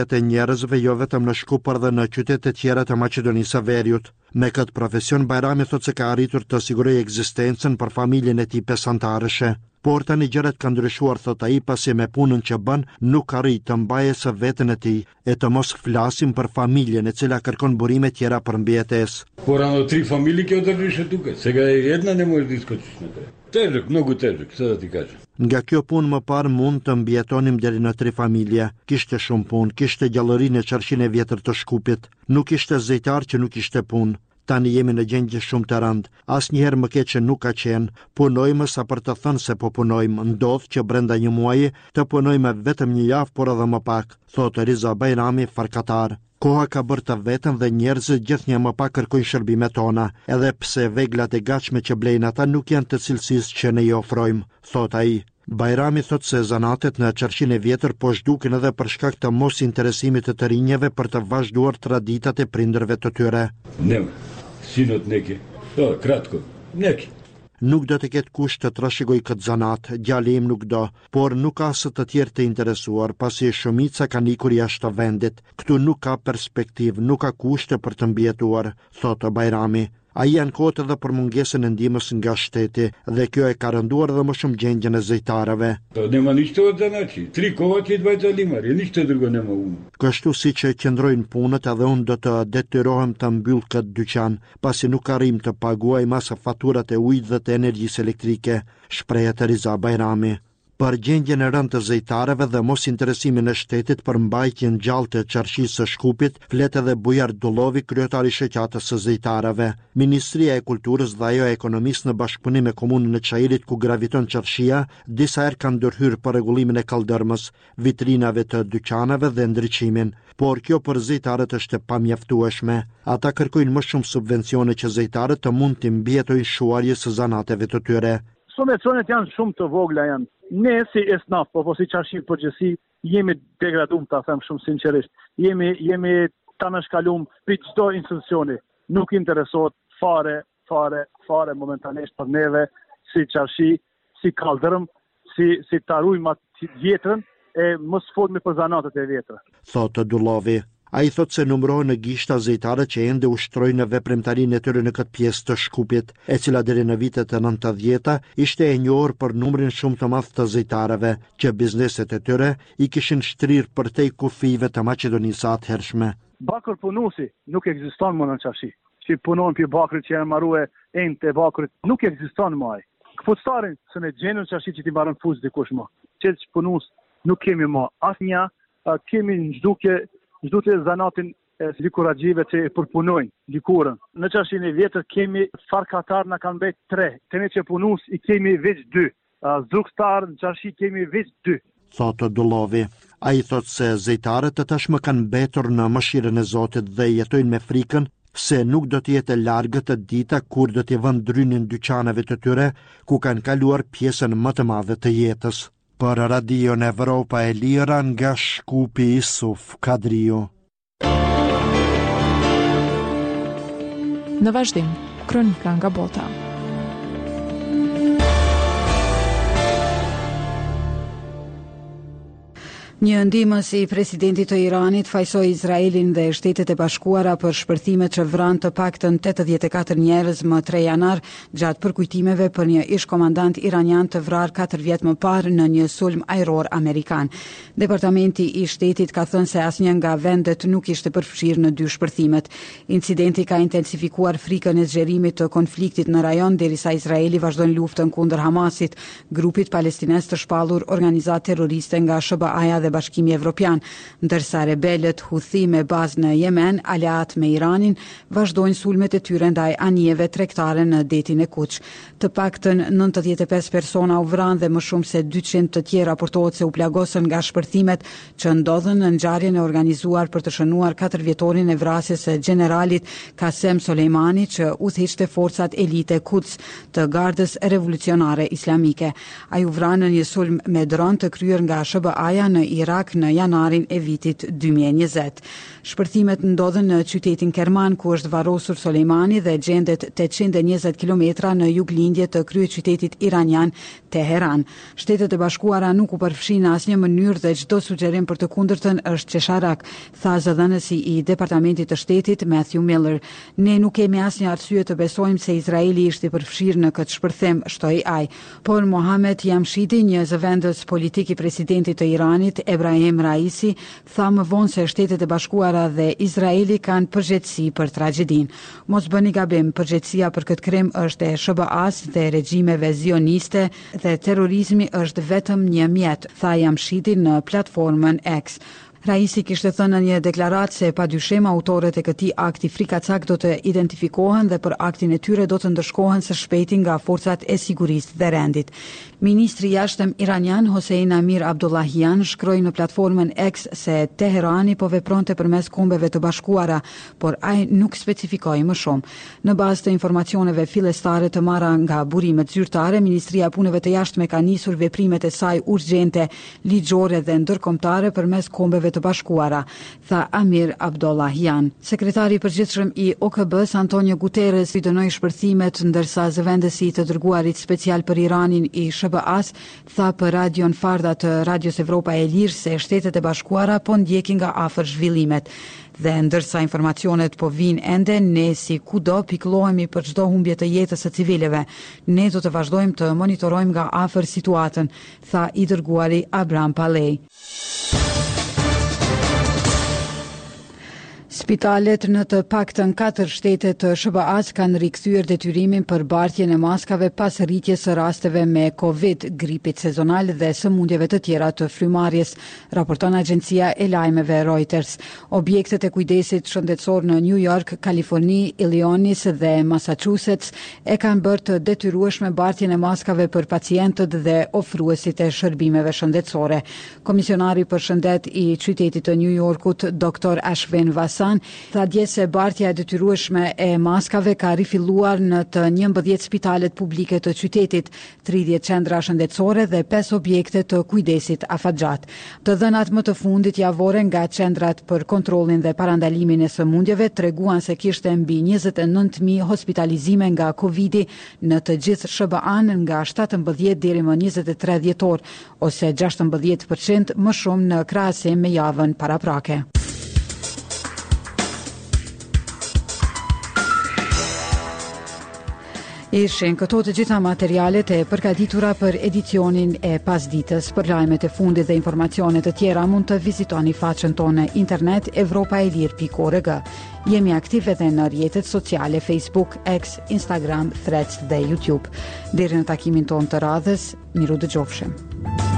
të njerëzve jo vetëm në Shkupër dhe në qytete tjera të Maqedonisë së Veriut. Me këtë profesion, Bajrami thot se ka arritur të sigurojë ekzistencën për familjen e tij pesantarëshe. Por tani gjërat kanë ndryshuar, thot ai, pasi me punën që bën nuk arrit të mbajë së veten e tij, e të mos flasim për familjen e cila kërkon burime tjera për mbijetesë. Por ano 3 familje kjo të rrishe tuke, se ga jedna ne možeš diskočiš na to. Težak, mnogo težak, sada ti kažem. Nga kjo punë më parë mund të mbjetonim deri në 3 familje. Kishte shumë punë, kishte gjallërinë e çarshine vjetër të Shkupit, nuk ishte zejtar që nuk ishte punë. Tani jemi në gjendje shumë të rëndë. Asnjëherë më keq që nuk ka qenë. Punojmë sa për të thënë se po punojmë. Ndodh që brenda një muaji të punojmë vetëm një javë, por edhe më pak, thotë Riza Bajrami, farkatar. Koha ka bërë të vetën dhe njerëzit gjithnjë më pak kërkojnë shërbimet tona, edhe pse veglat e gatshme që blejnë ata nuk janë të cilësisë që ne i ofrojmë, thotë ai. Bajrami thot se zanatet në çarkhinë e vjetër po zhduken edhe për shkak të mos interesimit të rinjeve për të vazhduar traditat e prindërve të tyre. Sinot neki. Kratko. Neki. Nuk do të ketë kush të trashëgoj këtë zanat, djali im nuk do, por nuk ka së të tjerë të interesuar, pasi shumica kanë ikur jashtë vendit. Këtu nuk ka perspektivë, nuk ka kushte për të mbjetuar, thotë Bajrami. Ai ankohet edhe për mungesën e ndihmës nga shteti dhe kjo e ka rënduar edhe më shumë gjendjen e zejtarëve. Nema ništa od zanači. 3 kovači i 2 limarje, ništa drugo nema unë. Kështu si që qëndrojnë punët, edhe unë do të detyrohem të mbyll këtë dyqan, pasi nuk arrim të paguaj masa faturat e ujit dhe të energjisë elektrike, shprehet Riza Bajrami. Për gjendjen e rëndë të zejtarëve dhe mos interesimin e shtetit për mbajtjen gjallë të çarkhisë së Shkupit, flet edhe Bujar Dullovi, kryetari i shoqatës së zejtarëve. Ministria e Kulturës dhe ajo e Ekonomisë në bashkëpunim me komunën e Çajirit ku graviton çarshia, disa herë kanë ndërhyrë për rregullimin e kaldërmës, vitrinave të dyqaneve dhe ndriçimin, por kjo për zejtarët është e pamjaftueshme. Ata kërkojnë më shumë subvencione që zejtarët të mund të mbjetojnë shuarjes së zanateve të tyre. Subvencionet janë shumë të vogla janë. Ne si esnaf, po si çarshi përgjithësi, jemi degradum, ta them shumë sinqerisht. Jemi ta shkalum për çdo institucioni. Nuk interesohet fare momentanisht për neve si çarshi, si kaldërm, si ta ruajmë atë vjetrën e mos folmi për zanatet e vjetra. Thotë Dullovi. Ai thot se numërohen në gishta zejtare që ende ushtrojnë në veprimtarinë e tyre në këtë pjesë të Shkupit, e cila deri në vitet e 90-ta ishte e njohur për numrin shumë të madh të zejtarëve, që bizneset e tyre i kishin shtrirë përtej kufive të Maqedonisë atëhershme. Bakër punuesi nuk ekziston më në çarshi. Si punon për bakrit që janë marrue ente bakrit, nuk ekziston më ai. Këpuctarin se në gjenën çarshi që ti mbaron fuz dikush më. Çelç punues nuk kemi më asnjë, kemi çdo zanatin e likuragjive që përpunojnë likurën. Në çarshinë e vjetër kemi farkatar na kanë mbet 3. Tani që punues i kemi veç 2. Zrugtar në çarshi kemi veç 2. Thotë Dullovi. Ai thotë se zejtarët të tashmë kanë mbetur në mëshirën e Zotit dhe jetojnë me frikën se nuk do të jetë largët të dita kur do t'i vënë drynin dyqaneve të tyre ku kanë kaluar pjesën më të madhe të jetës. Për Radion Evropa e Lira nga Shkupi Isuf Kadriu. Në vazhdim, kronika nga bota. Një ndihmës i presidentit të Iranit fajsoi Izraelin dhe Shtetet e Bashkuara për shpërthimet që vranë të paktën 84 njerëz më 3 janar gjatë përkujtimeve për një ish komandant iranian të vrarë 4 vjet më parë në një sulm ajror amerikan. Departamenti i Shtetit ka thënë se asnjë nga vendet nuk ishte përfshirë në 2 shpërthimet. Incidenti ka intensifikuar frikën e zgjerimit të konfliktit në rajon derisa Izraeli vazhdon luftën kundër Hamasit, grupit palestinez të shpallur organizatë terroriste nga SBA-ja dhe Bashkimi Evropian, ndërsa rebelët Houthi me bazë në Yemen, aleat me Iranin, vazhdojnë sulmet e tyre ndaj anijeve tregtare në detin e Kuç. Të paktën 95 persona u vranë dhe më shumë se 200 të tjerë raportohet se u plagosën nga shpërthimet që ndodhen në ngjarjen e organizuar për të shënuar 4 vjetorin e vrasjes së generalit Qasem Soleimani që udhëhiqte forcat elite Quds të Gardës Revolucionare Islamike. Ai u vran në një sulm me dron të kryer nga SBA-ja në Irak në janarin e vitit 2020. Shpërthimet ndodhen në qytetin Kerman, ku është varrosur Soleimani dhe gjendet 820 kilometra në juglindje të kryeqytetit iranian Teheran. Shtetet e Bashkuara nuk u përfshin në asnjë mënyrë dhe çdo sugjerim për të kundërtën është qesharak, tha zëdhënësi i Departamentit të Shtetit Matthew Miller. Ne nuk kemi asnjë arsye të besojmë se Izraeli ishte i përfshirë në këtë shpërthim, shtoi ai. Por Mohamed Jamshidi, një zëvendës politik i presidentit të Iranit, Ebrahim Raisi, tha më vonë se Shtetet e Bashkuara dhe Izraeli kanë përgjegjësi për tragjedin. Mos bëni gabim, përgjegjësia për këtë krim është e SBA-s dhe regjimeve zioniste dhe terrorizmi është vetëm një mjet, tha Jamshidi në platformën X. Raisi kishte thënë në një deklaratë se padyshim autorët e këtij akti frikacak do të identifikohen dhe për aktin e tyre do të ndëshkohen së shpejti nga forcat e sigurisë dhe rendit. Ministri i jashtëm iranian Hossein Amir Abdullahian shkroi në platformën X se Teherani po vepronte përmes kombeve të bashkuara, por ai nuk specifikoi më shumë. Në bazë të informacioneve fillestare të marra nga burimet zyrtare, Ministria e Punëve të Jashtme ka nisur veprimet e saj urgjente, ligjore dhe ndërkombëtare përmes kombeve të bashkuara, tha Amir Abdullahian. Sekretari i përgjithshëm i OKB-s Antonio Guterres i dënoi shpërthimet, ndërsa zëvendësi i të dërguarit special për Iranin i SBA-s tha për radion Farda të Radios Evropa e Lirë se Shtetet e Bashkuara po ndjekin nga afër zhvillimet. Dhe ndërsa informacionet po vinë ende, ne si kudo pikëllohemi për çdo humbje të jetës së civileve. Ne do të vazhdojmë të monitorojmë nga afër situatën, tha i dërguari Abraham Palej. Spitalet në të paktën 4 shtete të SBA-s kanë rikthyer detyrimin për bartjen e maskave pas rritjes së rasteve me Covid, gripit sezonal dhe sëmundjeve të tjera të frymarrjes, raporton agjencia e lajmeve Reuters. Objektet e kujdesit shëndetësor në New York, Kaliforni, Illinois dhe Massachusetts e kanë bërë të detyrueshme bartjen e maskave për pacientët dhe ofruesit e shërbimeve shëndetësore. Komisionari për shëndet i qytetit të New Yorkut, Dr. Ashwin Vasan, tha dje se bartja e detyrueshme e maskave ka rifilluar në të 11 spitalet publike të qytetit, 30 qendra shëndetësore dhe 5 objekte të kujdesit afatgjat. Të dhënat më të fundit javore nga qendrat për kontrollin dhe parandalimin e sëmundjeve treguan se kishte mbi 29.000 hospitalizime nga Covidi në të gjithë SBA-n nga 17 deri më 23 dhjetor, ose 16% më shumë në krahasim me javën paraprake. Ishin këto të gjitha materialet e përgatitura për edicionin e pasditës. Për lajmet e fundit dhe informacione të tjera mund të vizitoni faqen tonë internet evropaelir.org. Jemi aktiv edhe në rrjetet sociale Facebook, X, Instagram, Threads dhe YouTube. Deri në takimin tonë të radhës, miru dëgjofshim.